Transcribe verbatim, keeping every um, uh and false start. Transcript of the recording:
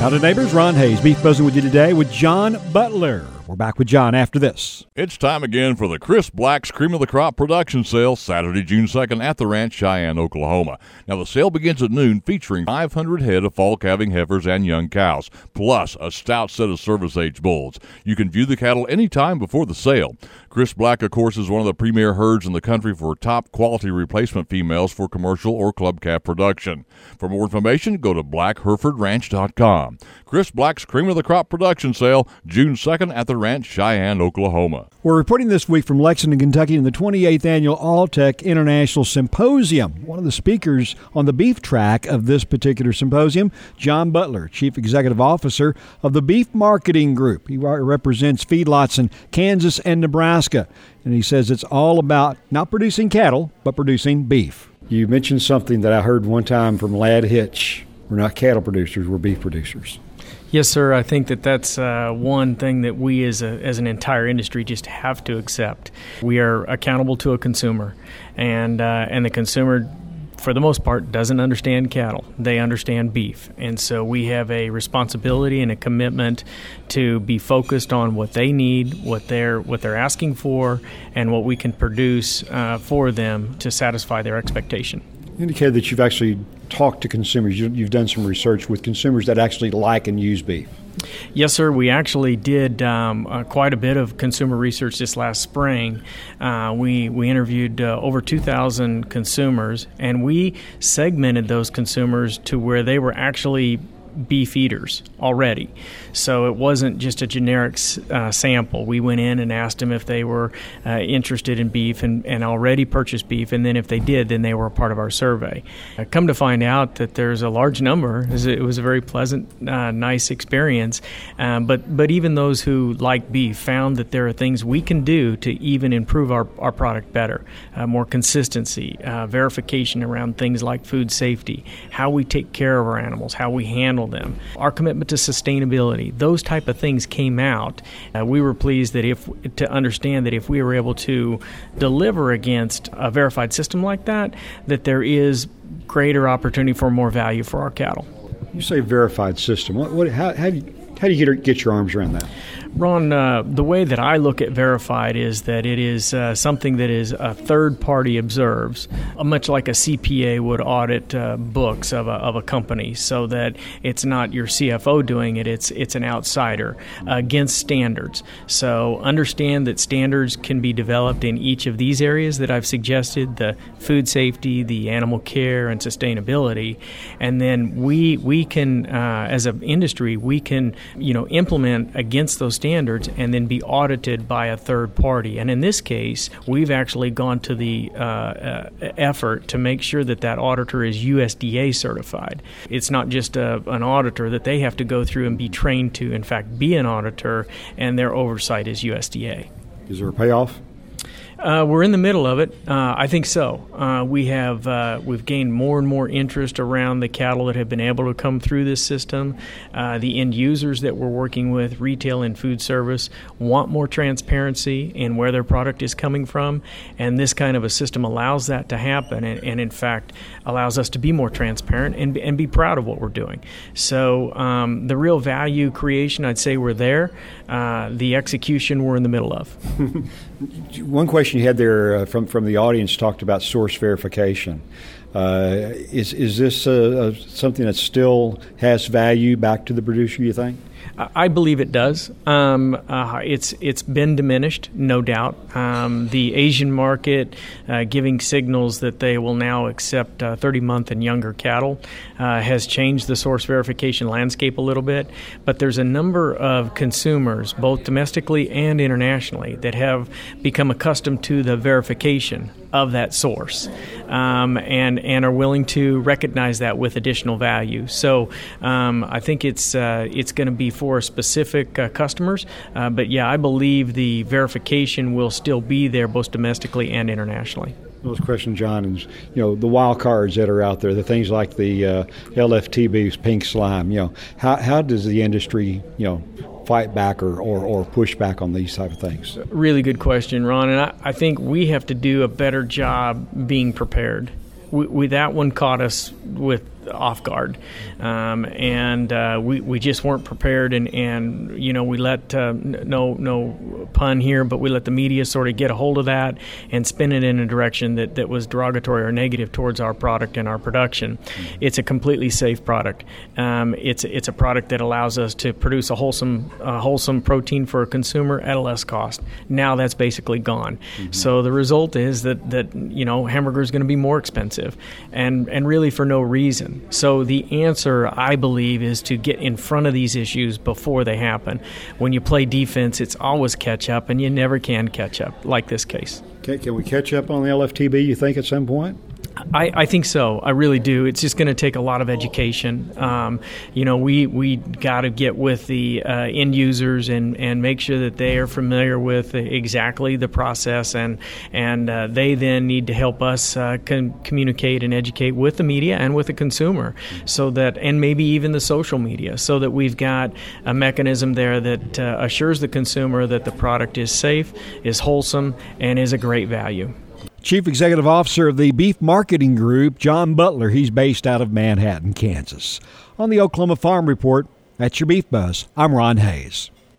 Howdy, neighbors. Ron Hayes, Beef Buzzing with you today with John Butler. We're back with John after this. It's time again for the Chris Black's Cream of the Crop production sale, Saturday, June second at the ranch, Cheyenne, Oklahoma. Now, the sale begins at noon, featuring five hundred head of fall calving heifers and young cows, plus a stout set of service-age bulls. You can view the cattle anytime before the sale. Chris Black, of course, is one of the premier herds in the country for top-quality replacement females for commercial or club calf production. For more information, go to black hereford ranch dot com. Chris Black's Cream of the Crop production sale, June second at the ranch, Cheyenne, Oklahoma. We're reporting this week from Lexington, Kentucky, in the twenty-eighth Annual Alltech International Symposium. One of the speakers on the beef track of this particular symposium, John Butler, Chief Executive Officer of the Beef Marketing Group. He represents feedlots in Kansas and Nebraska, and he says it's all about not producing cattle, but producing beef. You mentioned something that I heard one time from Lad Hitch. We're not cattle producers, we're beef producers. Yes, sir. I think that that's uh, one thing that we as a, as an entire industry just have to accept. We are accountable to a consumer, and uh, and the consumer, for the most part, doesn't understand cattle. They understand beef. And so we have a responsibility and a commitment to be focused on what they need, what they're what they're asking for, and what we can produce uh, for them to satisfy their expectation. You indicated that you've actually talked to consumers. You, you've done some research with consumers that actually like and use beef. Yes, sir. We actually did um, uh, quite a bit of consumer research this last spring. Uh, we we interviewed uh, over two thousand consumers, and we segmented those consumers to where they were actually beef eaters already. So it wasn't just a generic uh, sample. We went in and asked them if they were uh, interested in beef and, and already purchased beef, and then if they did, then they were a part of our survey. Uh, come to find out that there's a large number. It was a, it was a very pleasant, uh, nice experience. Um, but but even those who like beef found that there are things we can do to even improve our, our product better. Uh, more consistency, uh, verification around things like food safety, how we take care of our animals, how we handle them, our commitment to sustainability. Those type of things came out. Uh, we were pleased that if to understand that if we were able to deliver against a verified system like that, that there is greater opportunity for more value for our cattle. You say verified system. What? what how, how do you, how do you get, get your arms around that? Ron, uh, the way that I look at verified is that it is uh, something that is a third party observes, uh, much like a C P A would audit uh, books of a, of a company, so that it's not your C F O doing it, it's it's an outsider uh, against standards. So understand that standards can be developed in each of these areas that I've suggested, the food safety, the animal care, and sustainability, and then we we can, uh, as an industry, we can you know implement against those standards and then be audited by a third party. And in this case, we've actually gone to the uh, uh, effort to make sure that that auditor is U S D A certified. It's not just a, an auditor that they have to go through and be trained to, in fact, be an auditor, and their oversight is U S D A. Is there a payoff? Uh, we're in the middle of it. Uh, I think so. Uh, we have uh, we've gained more and more interest around the cattle that have been able to come through this system. Uh, the end users that we're working with, retail and food service, want more transparency in where their product is coming from, and this kind of a system allows that to happen, and, and in fact allows us to be more transparent and, and be proud of what we're doing. So um, the real value creation, I'd say we're there. Uh, the execution, we're in the middle of. One question you had there uh, from from the audience talked about source verification. Uh, is is this uh, something that still has value back to the producer, you think? I believe it does. Um, uh, it's it's been diminished, no doubt. Um, the Asian market uh, giving signals that they will now accept uh, thirty-month and younger cattle uh, has changed the source verification landscape a little bit. But there's a number of consumers, both domestically and internationally, that have become accustomed to the verification of that source, um, and and are willing to recognize that with additional value. So um, I think it's uh, it's going to be for specific uh, customers, uh, but yeah, I believe the verification will still be there both domestically and internationally. Well, this question, John, is, you know, the wild cards that are out there, the things like the uh, L F T B's pink slime, you know, how how does the industry, you know, fight back or, or, or push back on these type of things? Really good question, Ron, and I, I think we have to do a better job being prepared. We, we, that one caught us with off guard, um, and uh, we we just weren't prepared, and, and you know we let uh, no no pun here, but we let the media sort of get a hold of that and spin it in a direction that, that was derogatory or negative towards our product and our production. Mm-hmm. It's a completely safe product. Um, it's it's a product that allows us to produce a wholesome uh, wholesome protein for a consumer at a less cost. Now that's basically gone. Mm-hmm. So the result is that that you know hamburger is going to be more expensive, and and really for no reason. So the answer, I believe, is to get in front of these issues before they happen. When you play defense, it's always catch up, and you never can catch up, like this case. Okay, can we catch up on the L F T B, you think, at some point? I, I think so. I really do. It's just going to take a lot of education. Um, you know, we we got to get with the uh, end users and, and make sure that they are familiar with exactly the process, and and uh, they then need to help us uh, con- communicate and educate with the media and with the consumer, so that, and maybe even the social media, so that we've got a mechanism there that uh, assures the consumer that the product is safe, is wholesome, and is a great value. Chief Executive Officer of the Beef Marketing Group, John Butler. He's based out of Manhattan, Kansas. On the Oklahoma Farm Report, that's your Beef Buzz. I'm Ron Hayes.